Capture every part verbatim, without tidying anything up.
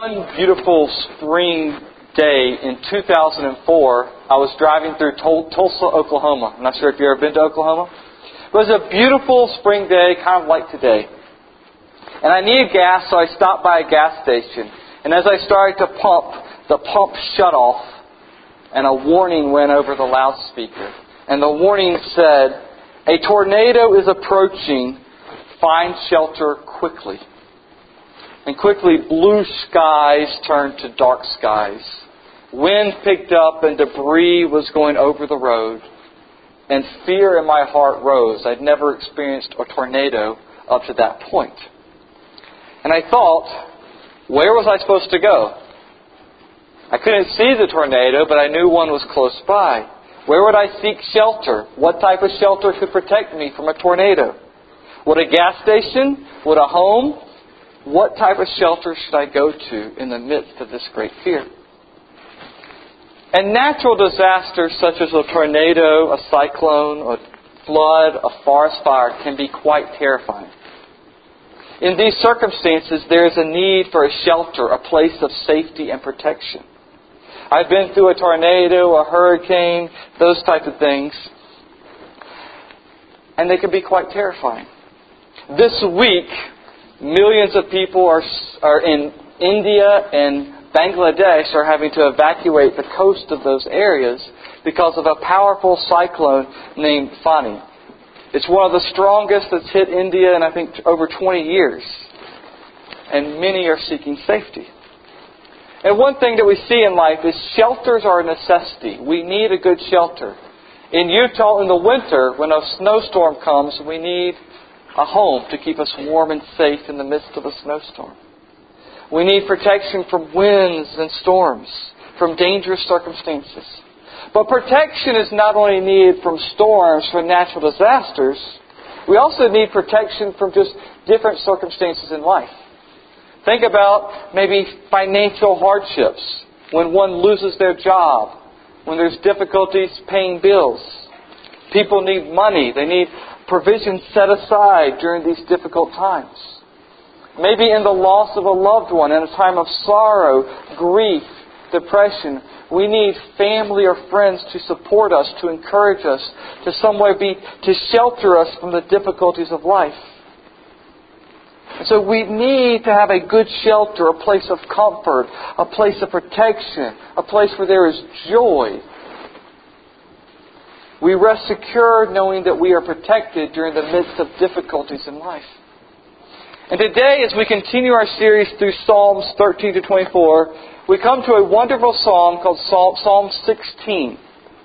One beautiful spring day in two thousand four, I was driving through Tulsa, Oklahoma. I'm not sure if you've ever been to Oklahoma. It was a beautiful spring day, kind of like today. And I needed gas, so I stopped by a gas station. And as I started to pump, the pump shut off, and a warning went over the loudspeaker. And the warning said, "A tornado is approaching. Find shelter quickly." And quickly, blue skies turned to dark skies. Wind picked up and debris was going over the road. And fear in my heart rose. I'd never experienced a tornado up to that point. And I thought, where was I supposed to go? I couldn't see the tornado, but I knew one was close by. Where would I seek shelter? What type of shelter could protect me from a tornado? Would a gas station? Would a home? What type of shelter should I go to in the midst of this great fear? And natural disasters such as a tornado, a cyclone, a flood, a forest fire can be quite terrifying. In these circumstances, there is a need for a shelter, a place of safety and protection. I've been through a tornado, a hurricane, those types of things, and they can be quite terrifying. This week, millions of people are are in India and Bangladesh are having to evacuate the coast of those areas because of a powerful cyclone named Fani. It's one of the strongest that's hit India in, I think, over twenty years. And many are seeking safety. And one thing that we see in life is shelters are a necessity. We need a good shelter. In Utah, in the winter, when a snowstorm comes, we need a home to keep us warm and safe in the midst of a snowstorm. We need protection from winds and storms, from dangerous circumstances. But protection is not only needed from storms, from natural disasters. We also need protection from just different circumstances in life. Think about maybe financial hardships, when one loses their job, when there's difficulties paying bills. People need money. They need provision set aside during these difficult times. Maybe in the loss of a loved one, in a time of sorrow, grief, depression, we need family or friends to support us, to encourage us, to some way be to shelter us from the difficulties of life. And so we need to have a good shelter, a place of comfort, a place of protection, a place where there is joy. We rest secure knowing that we are protected during the midst of difficulties in life. And today, as we continue our series through Psalms thirteen to twenty-four, we come to a wonderful psalm called Psalm sixteen.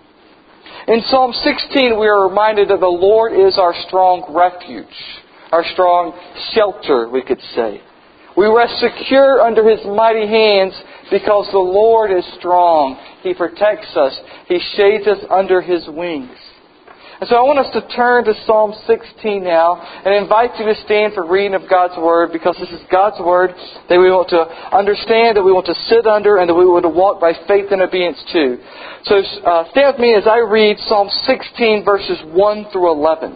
In Psalm sixteen, we are reminded that the Lord is our strong refuge, our strong shelter, we could say. We rest secure under His mighty hands because the Lord is strong. He protects us. He shades us under His wings. And so I want us to turn to Psalm sixteen now and invite you to stand for reading of God's Word, because this is God's Word that we want to understand, that we want to sit under, and that we want to walk by faith and obedience to. So uh, stand with me as I read Psalm sixteen, verses one through eleven.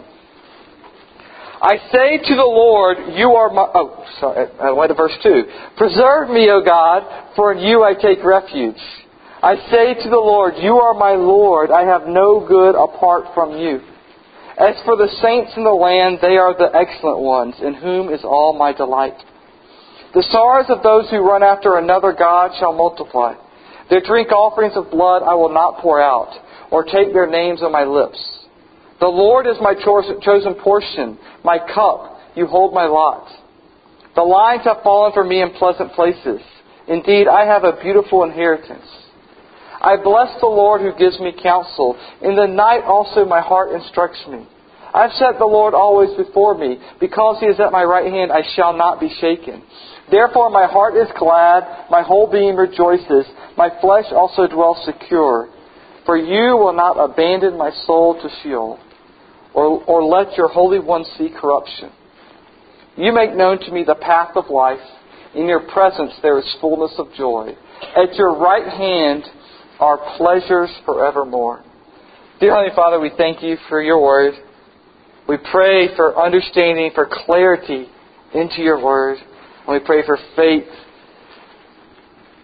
I say to the Lord, you are my... Oh, sorry, I went to verse two. Preserve me, O God, for in you I take refuge. I say to the Lord, you are my Lord. I have no good apart from you. As for the saints in the land, they are the excellent ones, in whom is all my delight. The sorrows of those who run after another God shall multiply. Their drink offerings of blood I will not pour out, or take their names on my lips. The Lord is my chosen portion, my cup. You hold my lot. The lines have fallen for me in pleasant places. Indeed, I have a beautiful inheritance. I bless the Lord who gives me counsel. In the night also my heart instructs me. I have set the Lord always before me. Because He is at my right hand, I shall not be shaken. Therefore my heart is glad, my whole being rejoices. My flesh also dwells secure. For you will not abandon my soul to Sheol, or, or let your Holy One see corruption. You make known to me the path of life. In your presence there is fullness of joy. At your right hand are pleasures forevermore. Dear Heavenly Father, we thank you for your word. We pray for understanding, for clarity into your word. And we pray for faith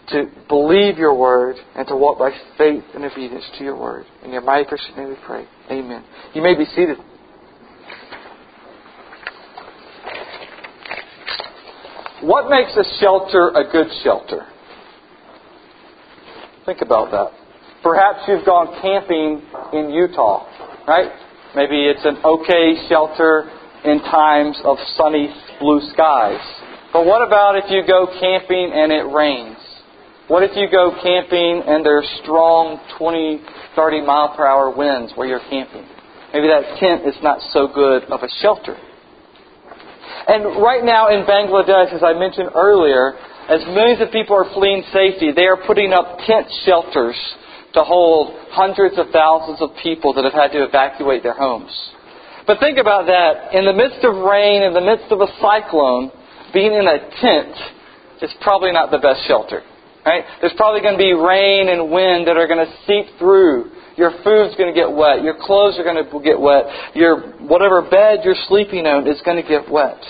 to believe your word and to walk by faith and obedience to your word. In your mighty precious name we pray. Amen. You may be seated. What makes a shelter a good shelter? Think about that. Perhaps you've gone camping in Utah, right? Maybe it's an okay shelter in times of sunny blue skies. But what about if you go camping and it rains? What if you go camping and there's strong twenty, thirty mile per hour winds where you're camping? Maybe that tent is not so good of a shelter. And right now in Bangladesh, as I mentioned earlier, as millions of people are fleeing safety, they are putting up tent shelters to hold hundreds of thousands of people that have had to evacuate their homes. But think about that. In the midst of rain, in the midst of a cyclone, being in a tent is probably not the best shelter. Right? There's probably going to be rain and wind that are going to seep through. Your food's going to get wet. Your clothes are going to get wet. Your whatever bed you're sleeping on is going to get wet.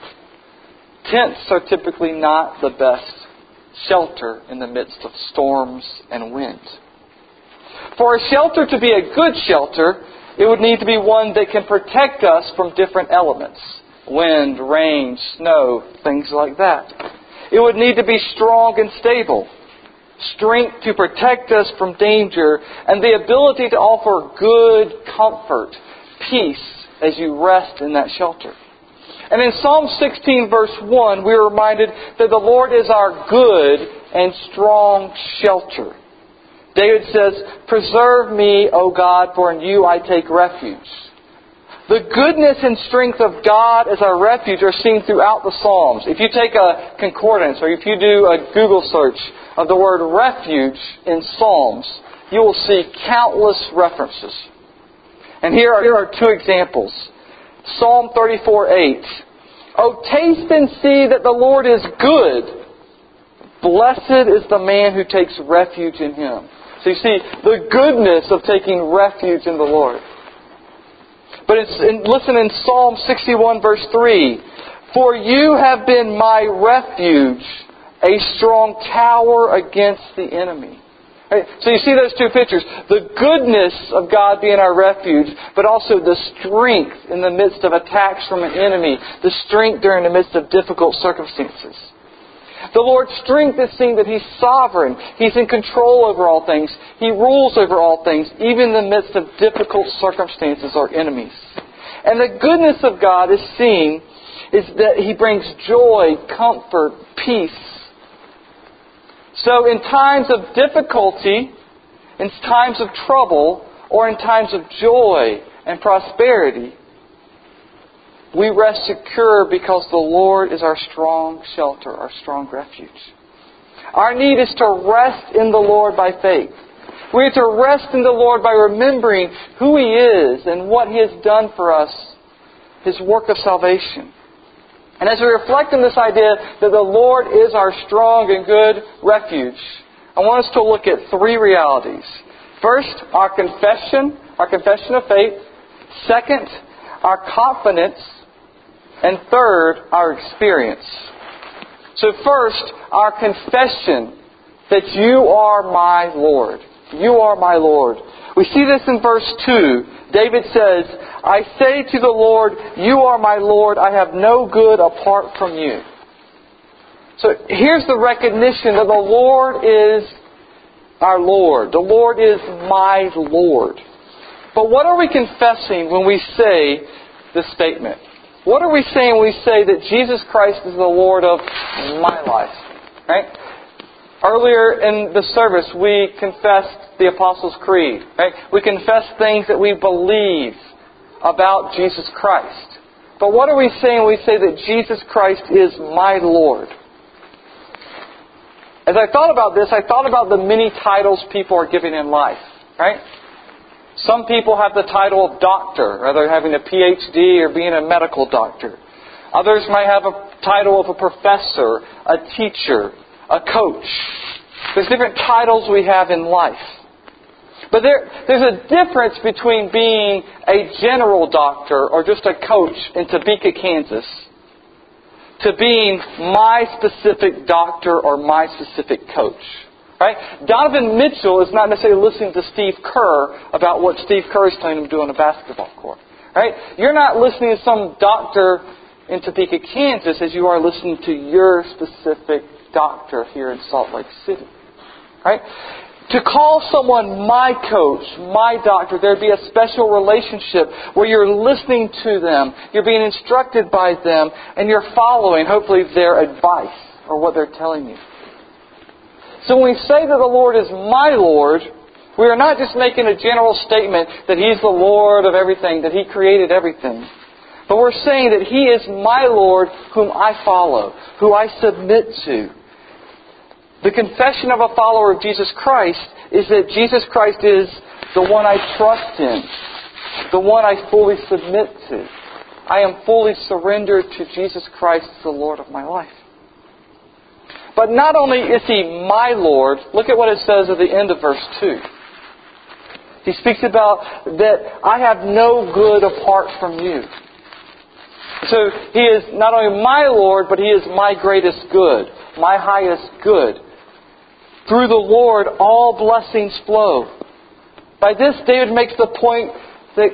Tents are typically not the best shelter in the midst of storms and wind. For a shelter to be a good shelter, it would need to be one that can protect us from different elements. Wind, rain, snow, things like that. It would need to be strong and stable. Strength to protect us from danger, and the ability to offer good comfort, peace, as you rest in that shelter. And in Psalm sixteen, verse one, we are reminded that the Lord is our good and strong shelter. David says, "Preserve me, O God, for in you I take refuge." The goodness and strength of God as our refuge are seen throughout the Psalms. If you take a concordance or if you do a Google search of the word refuge in Psalms, you will see countless references. And here are, here are two examples. Psalm thirty-four eight. "Oh, taste and see that the Lord is good. Blessed is the man who takes refuge in Him." So you see the goodness of taking refuge in the Lord. But it's in, listen in Psalm sixty-one verse three. "For you have been my refuge, a strong tower against the enemy." Right? So you see those two pictures. The goodness of God being our refuge, but also the strength in the midst of attacks from an enemy. The strength during the midst of difficult circumstances. The Lord's strength is seen that He's sovereign. He's in control over all things. He rules over all things, even in the midst of difficult circumstances or enemies. And the goodness of God is seen is that He brings joy, comfort, peace. So in times of difficulty, in times of trouble, or in times of joy and prosperity, we rest secure because the Lord is our strong shelter, our strong refuge. Our need is to rest in the Lord by faith. We are to rest in the Lord by remembering who He is and what He has done for us, His work of salvation. And as we reflect on this idea that the Lord is our strong and good refuge, I want us to look at three realities. First, our confession, our confession of faith. Second, our confidence. And third, our experience. So first, our confession that you are my Lord. You are my Lord. We see this in verse two. David says, "I say to the Lord, you are my Lord. I have no good apart from you." So here's the recognition that the Lord is our Lord. The Lord is my Lord. But what are we confessing when we say this statement? What are we saying when we say that Jesus Christ is the Lord of my life? Right? Earlier in the service, we confessed the Apostles' Creed. Right? We confess things that we believe about Jesus Christ. But what are we saying when we say that Jesus Christ is my Lord? As I thought about this, I thought about the many titles people are given in life. Right? Some people have the title of doctor, whether having a P H D or being a medical doctor. Others might have a title of a professor, a teacher, a coach. There's different titles we have in life. But there, there's a difference between being a general doctor or just a coach in Topeka, Kansas, to being my specific doctor or my specific coach. Right? Donovan Mitchell is not necessarily listening to Steve Kerr about what Steve Kerr is telling him to do on a basketball court. Right? You're not listening to some doctor in Topeka, Kansas, as you are listening to your specific doctor here in Salt Lake City. Right? To call someone my coach, my doctor, there'd be a special relationship where you're listening to them, you're being instructed by them, and you're following, hopefully, their advice or what they're telling you. So when we say that the Lord is my Lord, we are not just making a general statement that He's the Lord of everything, that He created everything. But we're saying that He is my Lord whom I follow, who I submit to. The confession of a follower of Jesus Christ is that Jesus Christ is the one I trust in, the one I fully submit to. I am fully surrendered to Jesus Christ as the Lord of my life. But not only is He my Lord, look at what it says at the end of verse two. He speaks about that I have no good apart from you. So He is not only my Lord, but He is my greatest good, my highest good. Through the Lord, all blessings flow. By this, David makes the point that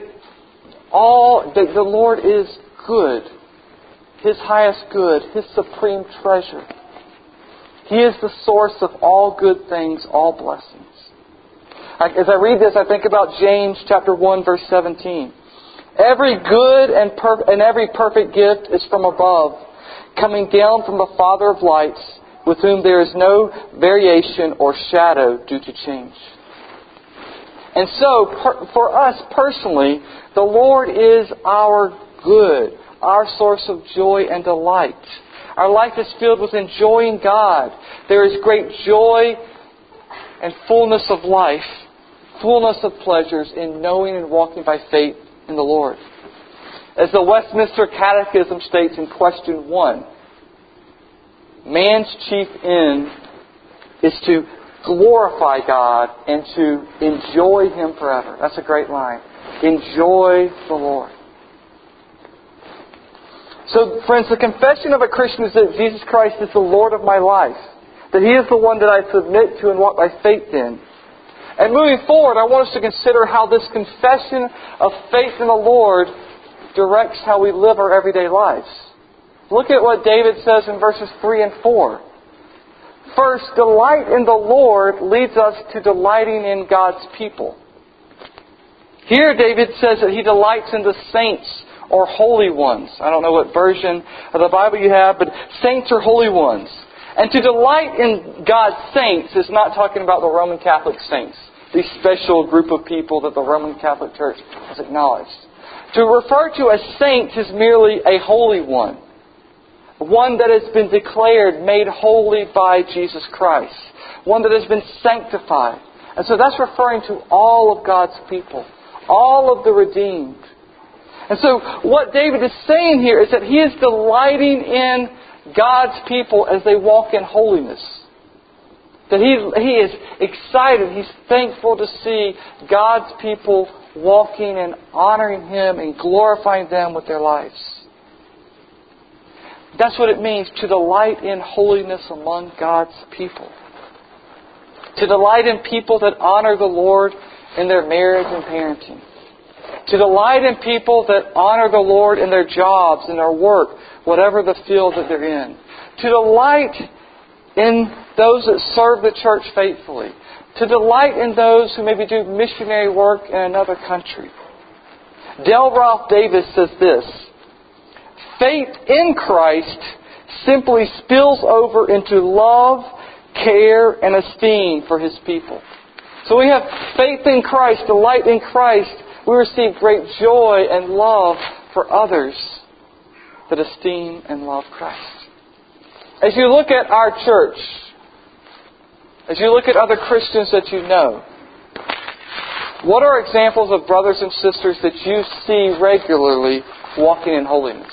all that the Lord is good, His highest good, His supreme treasure. He is the source of all good things, all blessings. As I read this, I think about James chapter one, verse seventeen. Every good and, per- and every perfect gift is from above, coming down from the Father of lights, with whom there is no variation or shadow due to change. And so, per- for us personally, the Lord is our good, our source of joy and delight. Our life is filled with enjoying God. There is great joy and fullness of life, fullness of pleasures in knowing and walking by faith in the Lord. As the Westminster Catechism states in question one, man's chief end is to glorify God and to enjoy Him forever. That's a great line. Enjoy the Lord. So, friends, the confession of a Christian is that Jesus Christ is the Lord of my life. That He is the one that I submit to and walk by faith in. And moving forward, I want us to consider how this confession of faith in the Lord directs how we live our everyday lives. Look at what David says in verses three and four. First, delight in the Lord leads us to delighting in God's people. Here David says that he delights in the saints or holy ones. I don't know what version of the Bible you have, but saints or holy ones. And to delight in God's saints is not talking about the Roman Catholic saints, the special group of people that the Roman Catholic Church has acknowledged. To refer to a saint is merely a holy one. One that has been declared, made holy by Jesus Christ. One that has been sanctified. And so that's referring to all of God's people. All of the redeemed. And so what David is saying here is that he is delighting in God's people as they walk in holiness. That he, he is excited, he's thankful to see God's people walking and honoring Him and glorifying them with their lives. That's what it means to delight in holiness among God's people. To delight in people that honor the Lord in their marriage and parenting. To delight in people that honor the Lord in their jobs, in their work, whatever the field that they're in. To delight in those that serve the church faithfully. To delight in those who maybe do missionary work in another country. Dale Ralph Davis says this: faith in Christ simply spills over into love, care, and esteem for His people. So we have faith in Christ, delight in Christ. We receive great joy and love for others that esteem and love Christ. As you look at our church, as you look at other Christians that you know, what are examples of brothers and sisters that you see regularly walking in holiness?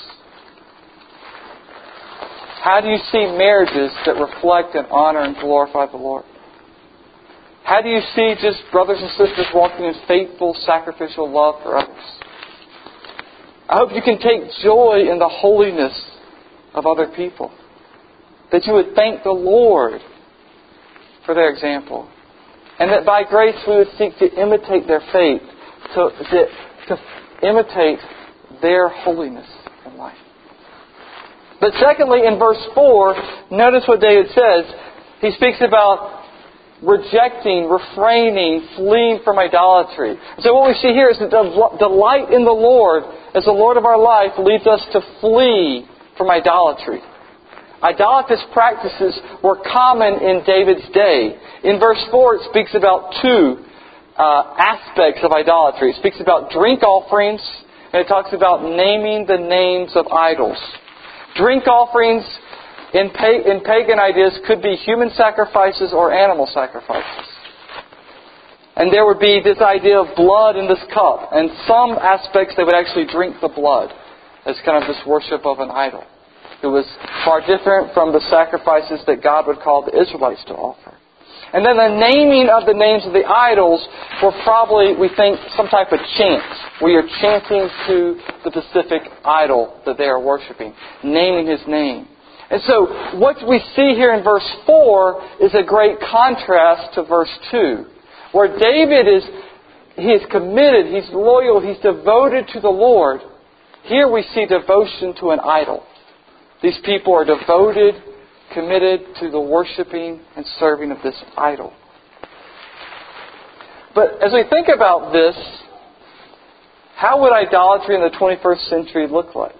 How do you see marriages that reflect and honor and glorify the Lord? How do you see just brothers and sisters walking in faithful, sacrificial love for others? I hope you can take joy in the holiness of other people. That you would thank the Lord for their example. And that by grace we would seek to imitate their faith, to, to, to imitate their holiness in life. But secondly, in verse four, notice what David says. He speaks about rejecting, refraining, fleeing from idolatry. So what we see here is that the delight in the Lord as the Lord of our life leads us to flee from idolatry. Idolatrous practices were common in David's day. In verse four, it speaks about two uh, aspects of idolatry. It speaks about drink offerings, and it talks about naming the names of idols. Drink offerings in, pa- in pagan ideas could be human sacrifices or animal sacrifices. And there would be this idea of blood in this cup. And some aspects they would actually drink the blood as kind of this worship of an idol. It was far different from the sacrifices that God would call the Israelites to offer. And then the naming of the names of the idols were probably, we think, some type of chant, where you're chanting to the specific idol that they are worshiping, naming his name. And so what we see here in verse four is a great contrast to verse two, where David is, he is committed, he's loyal, he's devoted to the Lord. Here we see devotion to an idol. These people are devoted, committed to the worshiping and serving of this idol. But as we think about this, how would idolatry in the twenty-first century look like?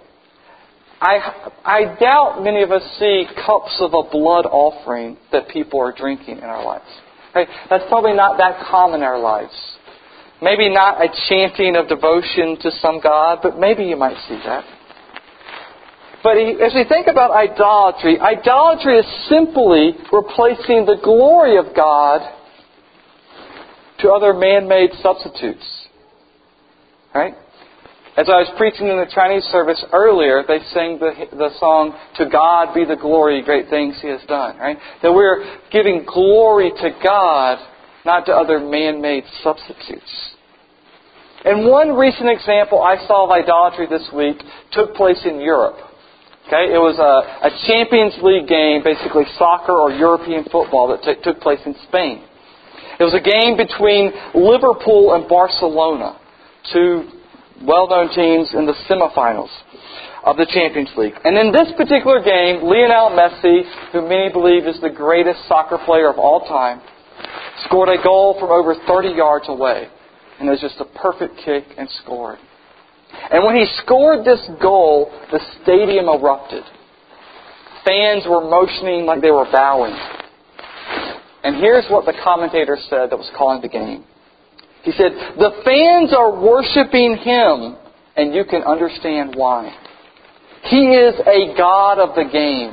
I, I doubt many of us see cups of a blood offering that people are drinking in our lives. Right? That's probably not that common in our lives. Maybe not a chanting of devotion to some God, but maybe you might see that. But as we think about idolatry, idolatry is simply replacing the glory of God to other man-made substitutes. Right? As I was preaching in the Chinese service earlier, they sang the, the song, "To God be the glory, great things He has done." Right? That we're giving glory to God, not to other man-made substitutes. And one recent example I saw of idolatry this week took place in Europe. Okay, it was a, a Champions League game, basically soccer or European football, that t- took place in Spain. It was a game between Liverpool and Barcelona, two well-known teams in the semifinals of the Champions League. And in this particular game, Lionel Messi, who many believe is the greatest soccer player of all time, scored a goal from over thirty yards away. And it was just a perfect kick and scored. And when he scored this goal, the stadium erupted. Fans were motioning like they were bowing. And here's what the commentator said that was calling the game. He said, "The fans are worshiping him, and you can understand why. He is a god of the game.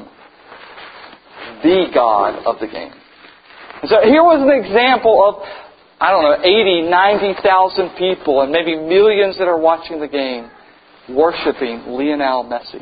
The god of the game." And so here was an example of, I don't know, eighty, ninety thousand people and maybe millions that are watching the game worshiping Lionel Messi.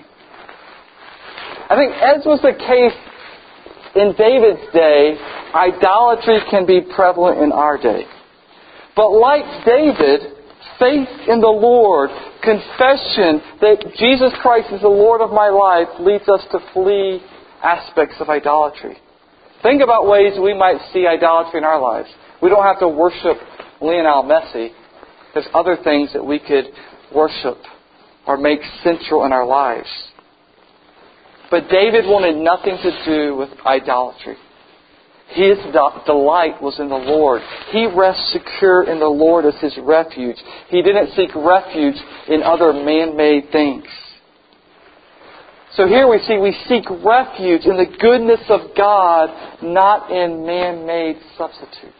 I think as was the case in David's day, idolatry can be prevalent in our day. But like David, faith in the Lord, confession that Jesus Christ is the Lord of my life leads us to flee aspects of idolatry. Think about ways we might see idolatry in our lives. We don't have to worship Lionel Messi. There's other things that we could worship or make central in our lives. But David wanted nothing to do with idolatry. His delight was in the Lord. He rests secure in the Lord as his refuge. He didn't seek refuge in other man-made things. So here we see we seek refuge in the goodness of God, not in man-made substitutes.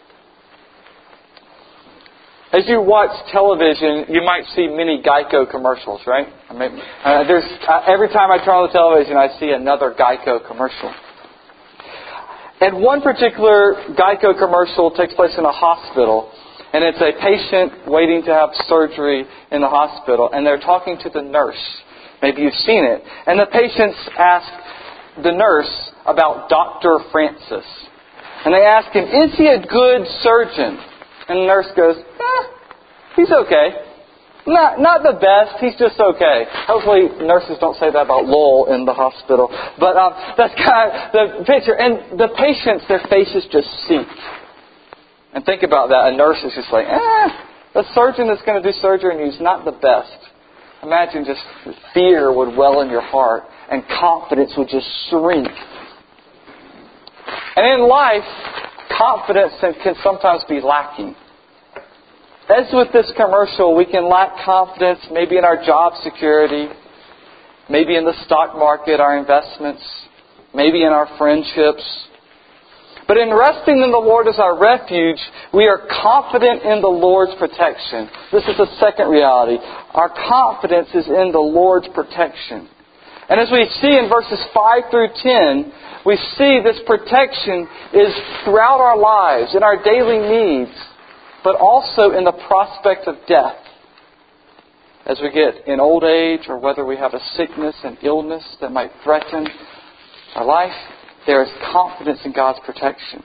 As you watch television, you might see many Geico commercials, right? I mean, uh, there's uh, every time I turn on the television, I see another Geico commercial. And one particular Geico commercial takes place in a hospital, and it's a patient waiting to have surgery in the hospital, and they're talking to the nurse. Maybe you've seen it. And the patients ask the nurse about Doctor Francis. And they ask him, "Is he a good surgeon?" And the nurse goes, eh, he's okay. Not not the best. He's just okay. Hopefully nurses don't say that about Lowell in the hospital. But um, that's kind of the picture. And the patients, their faces just sink. And think about that. A nurse is just like, eh, the surgeon that's going to do surgery on you is not the best. Imagine just fear would well in your heart and confidence would just shrink. And in life, confidence can sometimes be lacking. As with this commercial, we can lack confidence maybe in our job security, maybe in the stock market, our investments, maybe in our friendships. But in resting in the Lord as our refuge, we are confident in the Lord's protection. This is the second reality. Our confidence is in the Lord's protection. And as we see in verses five through ten, we see this protection is throughout our lives, in our daily needs, but also in the prospect of death. As we get in old age, or whether we have a sickness and illness that might threaten our life, there is confidence in God's protection.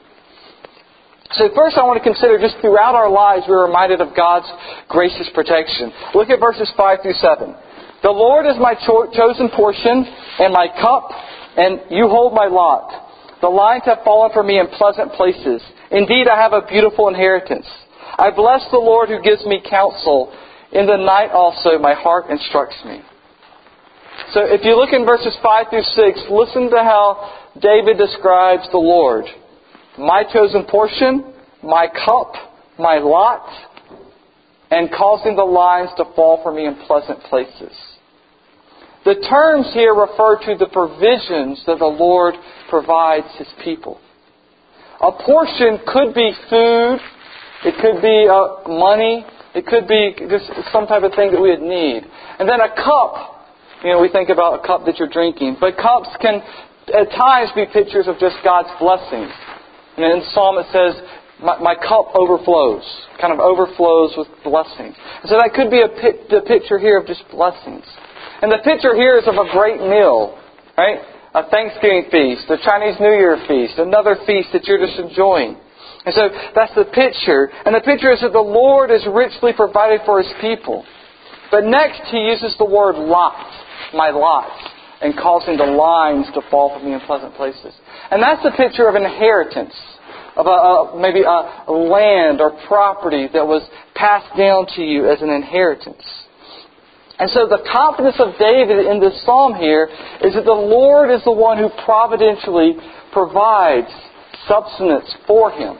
So first I want to consider just throughout our lives we're reminded of God's gracious protection. Look at verses five through seven. The Lord is my cho- chosen portion and my cup, and you hold my lot. The lines have fallen for me in pleasant places. Indeed, I have a beautiful inheritance. I bless the Lord who gives me counsel. In the night also my heart instructs me. So if you look in verses five through six, listen to how David describes the Lord. My chosen portion, my cup, my lot, and causing the lines to fall for me in pleasant places. The terms here refer to the provisions that the Lord provides His people. A portion could be food, it could be uh, money, it could be just some type of thing that we would need. And then a cup, you know, we think about a cup that you're drinking, but cups can at times be pictures of just God's blessings. And in Psalm it says, my, my cup overflows, kind of overflows with blessings. And so that could be a pic, the picture here of just blessings. And the picture here is of a great meal, right? A Thanksgiving feast, a Chinese New Year feast, another feast that you're just enjoying. And so that's the picture. And the picture is that the Lord is richly provided for His people. But next He uses the word lot, my lot, and causing the lines to fall for me in pleasant places. And that's the picture of inheritance, of a, a, maybe a land or property that was passed down to you as an inheritance. And so the confidence of David in this psalm here is that the Lord is the one who providentially provides substance for him.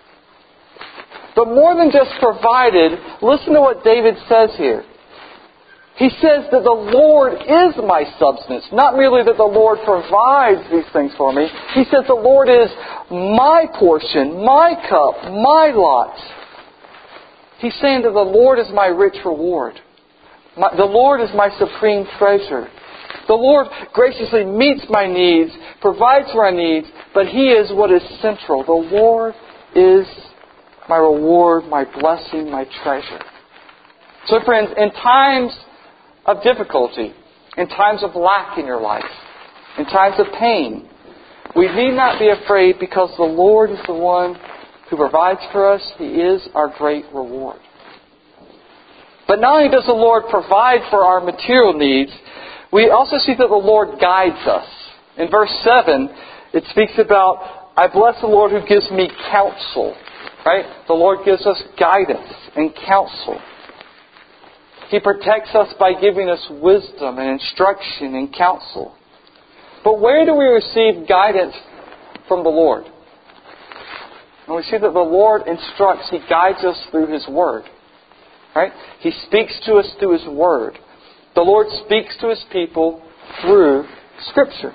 But more than just provided, listen to what David says here. He says that the Lord is my substance. Not merely that the Lord provides these things for me. He says the Lord is my portion, my cup, my lot. He's saying that the Lord is my rich reward. My, the Lord is my supreme treasure. The Lord graciously meets my needs, provides for my needs, but He is what is central. The Lord is my reward, my blessing, my treasure. So friends, in times of difficulty, in times of lack in your life, in times of pain, we need not be afraid because the Lord is the one who provides for us. He is our great reward. But not only does the Lord provide for our material needs, we also see that the Lord guides us. In verse seven, it speaks about, I bless the Lord who gives me counsel. Right? The Lord gives us guidance and counsel. He protects us by giving us wisdom and instruction and counsel. But where do we receive guidance from the Lord? And we see that the Lord instructs, He guides us through His Word. Right? He speaks to us through His Word. The Lord speaks to His people through Scripture.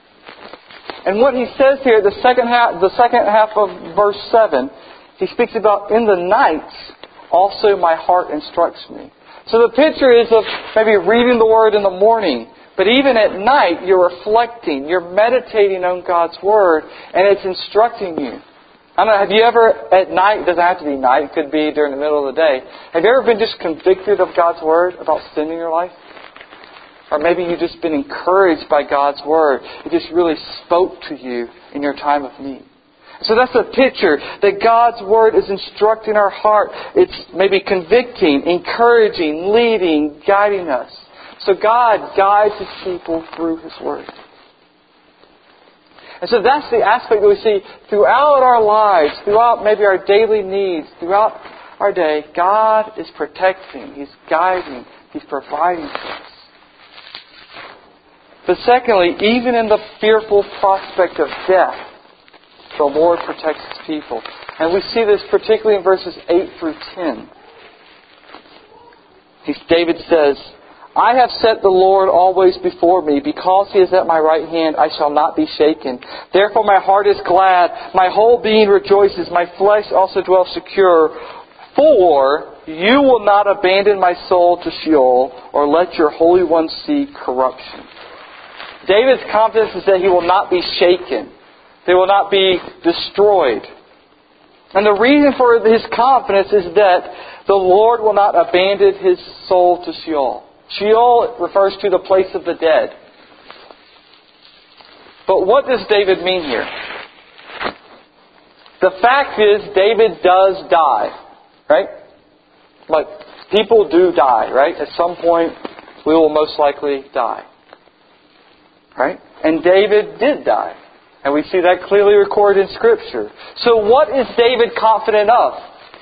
And what He says here, the second half, the second half of verse seven, He speaks about, in the nights, also my heart instructs me. So the picture is of maybe reading the Word in the morning, but even at night you're reflecting, you're meditating on God's Word, and it's instructing you. I don't know, have you ever at night, it doesn't have to be night, it could be during the middle of the day, have you ever been just convicted of God's Word about sin in your life? Or maybe you've just been encouraged by God's Word. It just really spoke to you in your time of need. So that's a picture that God's Word is instructing our heart. It's maybe convicting, encouraging, leading, guiding us. So God guides His people through His Word. And so that's the aspect that we see throughout our lives, throughout maybe our daily needs, throughout our day. God is protecting, He's guiding, He's providing for us. But secondly, even in the fearful prospect of death, the Lord protects His people. And we see this particularly in verses eight through ten. David says, I have set the Lord always before me. Because He is at my right hand, I shall not be shaken. Therefore my heart is glad. My whole being rejoices. My flesh also dwells secure. For you will not abandon my soul to Sheol, or let your Holy One see corruption. David's confidence is that he will not be shaken. They will not be destroyed. And the reason for his confidence is that the Lord will not abandon His soul to Sheol. Sheol refers to the place of the dead. But what does David mean here? The fact is, David does die. Right? Like, people do die, right? At some point, we will most likely die. Right? And David did die. And we see that clearly recorded in Scripture. So what is David confident of?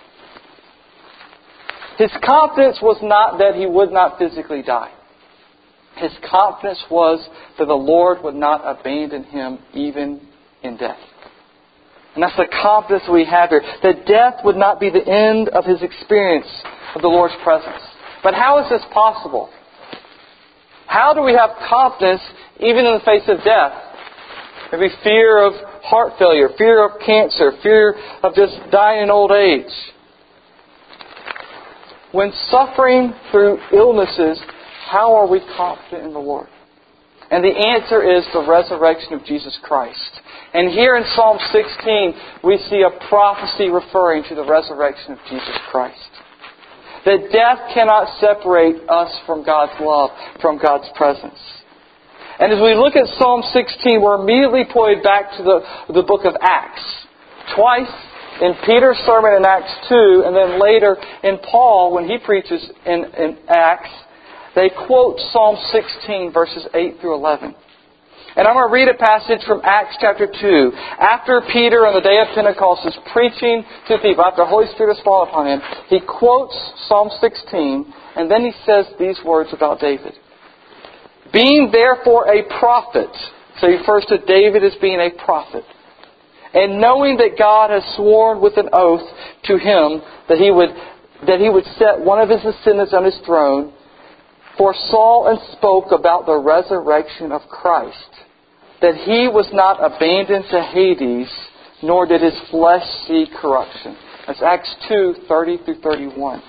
His confidence was not that he would not physically die. His confidence was that the Lord would not abandon him even in death. And that's the confidence we have here. That death would not be the end of his experience of the Lord's presence. But how is this possible? How do we have confidence even in the face of death? Maybe fear of heart failure, fear of cancer, fear of just dying in old age. When suffering through illnesses, how are we confident in the Lord? And the answer is the resurrection of Jesus Christ. And here in Psalm sixteen, we see a prophecy referring to the resurrection of Jesus Christ. That death cannot separate us from God's love, from God's presence. And as we look at Psalm sixteen, we're immediately pointed back to the, the book of Acts. Twice in Peter's sermon in Acts two, and then later in Paul, when he preaches in, in Acts, they quote Psalm sixteen, verses eight through eleven. And I'm going to read a passage from Acts chapter two. After Peter on the day of Pentecost is preaching to the people, after the Holy Spirit has fallen upon him, he quotes Psalm sixteen, and then he says these words about David. Being therefore a prophet, so he refers to David as being a prophet, and knowing that God has sworn with an oath to him that he would that he would set one of his descendants on his throne, foresaw and spoke about the resurrection of Christ, that He was not abandoned to Hades, nor did His flesh see corruption. That's Acts two, thirty through thirty-one.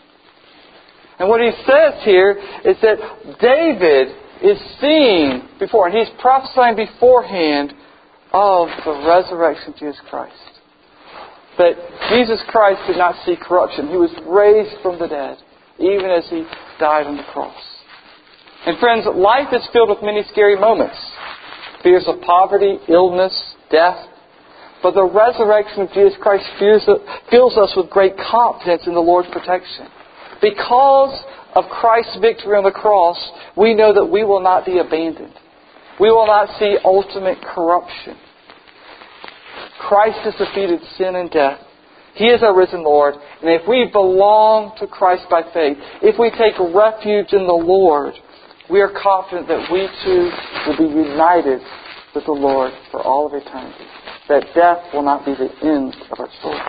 And what he says here is that David is seeing before, and he's prophesying beforehand of the resurrection of Jesus Christ. That Jesus Christ did not see corruption. He was raised from the dead, even as He died on the cross. And friends, life is filled with many scary moments. Fears of poverty, illness, death. But the resurrection of Jesus Christ fills us with great confidence in the Lord's protection. Because of Christ's victory on the cross, we know that we will not be abandoned. We will not see ultimate corruption. Christ has defeated sin and death. He is our risen Lord. And if we belong to Christ by faith, if we take refuge in the Lord, we are confident that we too will be united with the Lord for all of eternity. That death will not be the end of our story.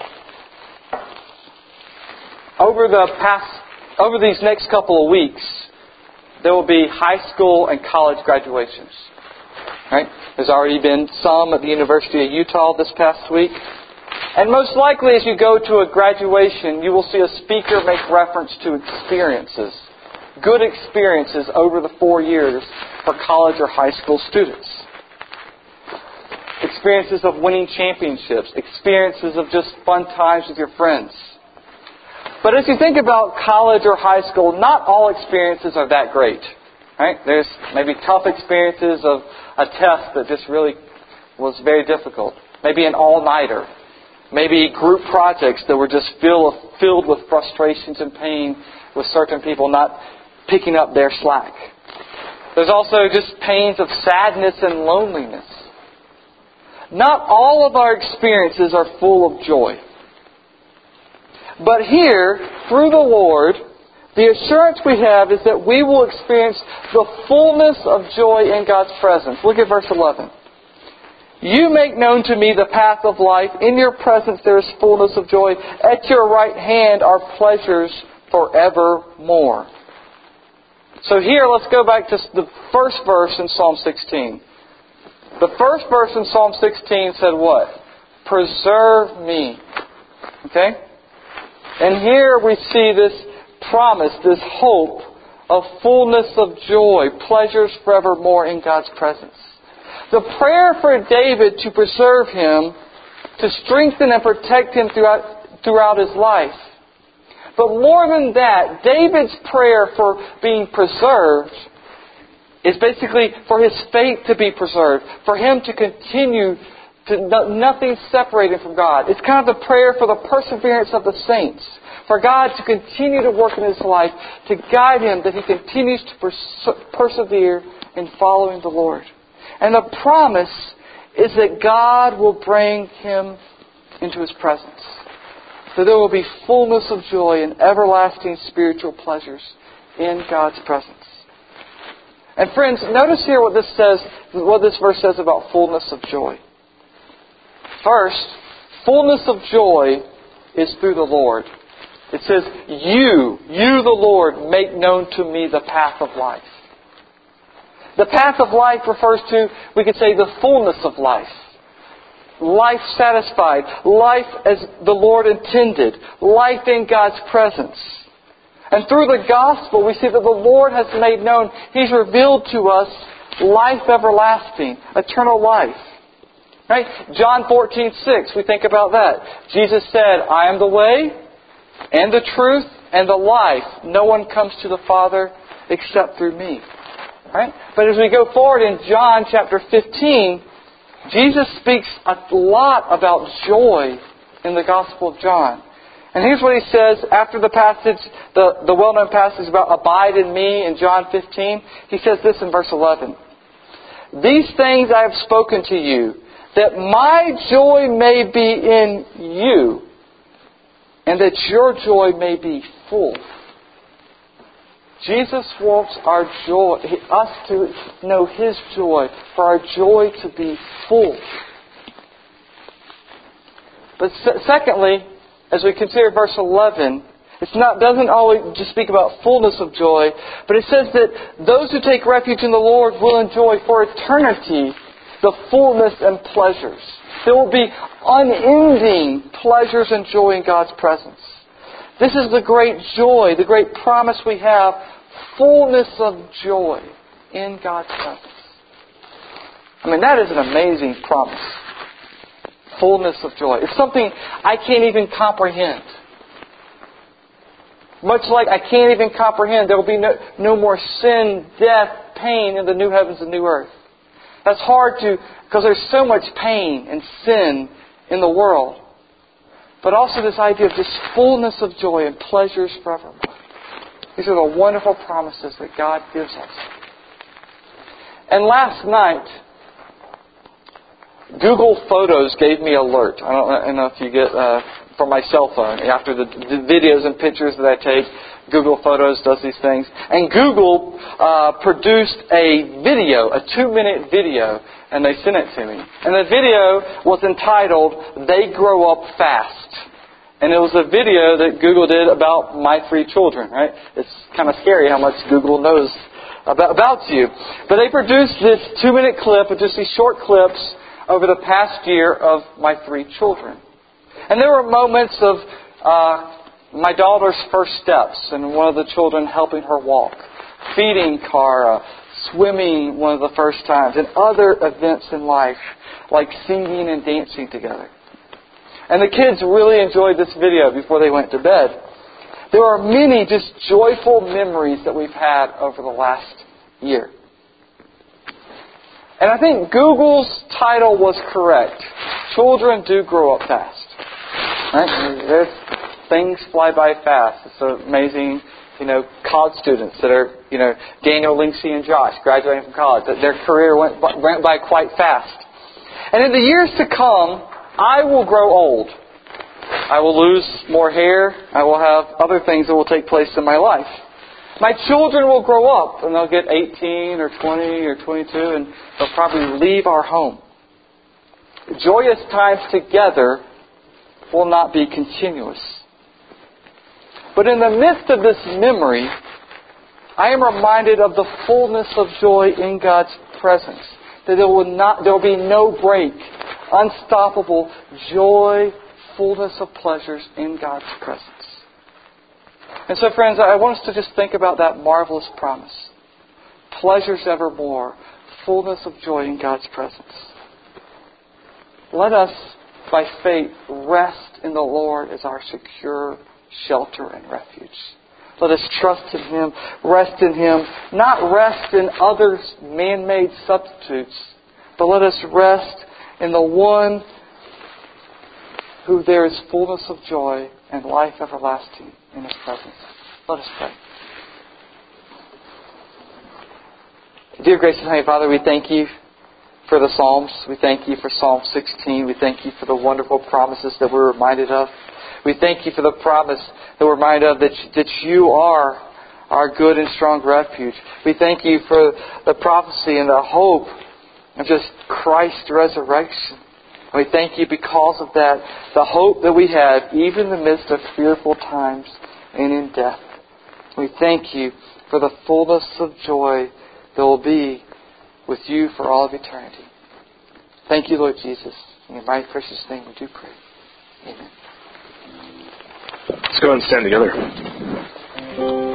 Over the past, over these next couple of weeks, there will be high school and college graduations. Right? There's already been some at the University of Utah this past week. And most likely as you go to a graduation, you will see a speaker make reference to experiences. Good experiences over the four years for college or high school students. Experiences of winning championships. Experiences of just fun times with your friends. But as you think about college or high school, not all experiences are that great. Right? There's maybe tough experiences of a test that just really was very difficult. maybe an all-nighter, maybe group projects that were just filled, filled with frustrations and pain with certain people not picking up their slack. There's also just pains of sadness and loneliness. Not all of our experiences are full of joy. But here, through the Lord, the assurance we have is that we will experience the fullness of joy in God's presence. Look at verse eleven. You make known to me the path of life. In your presence there is fullness of joy. At your right hand are pleasures forevermore. So here, let's go back to the first verse in Psalm sixteen. The first verse in Psalm sixteen said what? Preserve me. Okay? And here we see this promise, this hope of fullness of joy, pleasures forevermore in God's presence. The prayer for David to preserve him, to strengthen and protect him throughout, throughout his life. But more than that, David's prayer for being preserved is basically for his faith to be preserved, for him to continue to nothing separated from God. It's kind of the prayer for the perseverance of the saints, for God to continue to work in his life, to guide him that he continues to pers- persevere in following the Lord. And the promise is that God will bring him into his presence. So there will be fullness of joy and everlasting spiritual pleasures in God's presence. And friends, notice here what this says, what this verse says about fullness of joy. First, fullness of joy is through the Lord. It says, you, you the Lord, make known to me the path of life. The path of life refers to, we could say, the fullness of life. Life satisfied. Life as the Lord intended. Life in God's presence. And through the gospel, we see that the Lord has made known, He's revealed to us life everlasting, eternal life. Right? John fourteen six, we think about that. Jesus said, I am the way, and the truth, and the life. No one comes to the Father except through me. Right? But as we go forward in John chapter fifteen, Jesus speaks a lot about joy in the Gospel of John. And here's what He says after the passage, the, the well-known passage about abide in me in John fifteen. He says this in verse eleven. These things I have spoken to you, that my joy may be in you, and that your joy may be full. Jesus wants our joy, us to know His joy, for our joy to be full. But secondly, as we consider verse eleven, it's not doesn't always just speak about fullness of joy, but it says that those who take refuge in the Lord will enjoy for eternity the fullness and pleasures. There will be unending pleasures and joy in God's presence. This is the great joy, the great promise we have, fullness of joy in God's presence. I mean, that is an amazing promise. Fullness of joy. It's something I can't even comprehend. Much like I can't even comprehend, there will be no, no more sin, death, pain in the new heavens and new earth. That's hard to, because there's so much pain and sin in the world. But also this idea of just fullness of joy and pleasures forevermore. These are the wonderful promises that God gives us. And last night, Google Photos gave me an alert. I don't, I don't know if you get uh, from my cell phone. After the, the videos and pictures that I take, Google Photos does these things. And Google uh, produced a video, a two-minute video, and they sent it to me. And the video was entitled, They Grow Up Fast. And it was a video that Google did about my three children, right? It's kind of scary how much Google knows about, about you. But they produced this two-minute clip, of just these short clips, over the past year of my three children. And there were moments of uh, my daughter's first steps and one of the children helping her walk, feeding Cara, swimming one of the first times, and other events in life like singing and dancing together. And the kids really enjoyed this video before they went to bed. There are many just joyful memories that we've had over the last year. And I think Google's title was correct. Children do grow up fast. Right? There's, things fly by fast. It's amazing, you know, college students that are, you know, Daniel, Linksey, and Josh graduating from college. That their career went by, went by quite fast. And in the years to come, I will grow old. I will lose more hair. I will have other things that will take place in my life. My children will grow up and they'll get eighteen or twenty or twenty-two and they'll probably leave our home. Joyous times together will not be continuous. But in the midst of this memory, I am reminded of the fullness of joy in God's presence. That there will not, there will be no break, unstoppable joy, fullness of pleasures in God's presence. And so, friends, I want us to just think about that marvelous promise. Pleasures evermore, fullness of joy in God's presence. Let us, by faith, rest in the Lord as our secure shelter and refuge. Let us trust in Him, rest in Him, not rest in other man-made substitutes, but let us rest in the one who there is fullness of joy and life everlasting in His presence. Let us pray. Dear gracious Heavenly Father, we thank You for the Psalms. We thank You for Psalm sixteen. We thank You for the wonderful promises that we're reminded of. We thank You for the promise that we're reminded of that, that You are our good and strong refuge. We thank You for the prophecy and the hope of just Christ's resurrection. And we thank You because of that, the hope that we have, even in the midst of fearful times and in death. We thank You for the fullness of joy that will be with You for all of eternity. Thank You, Lord Jesus. In Your mighty precious name we do pray. Amen. Let's go and stand together.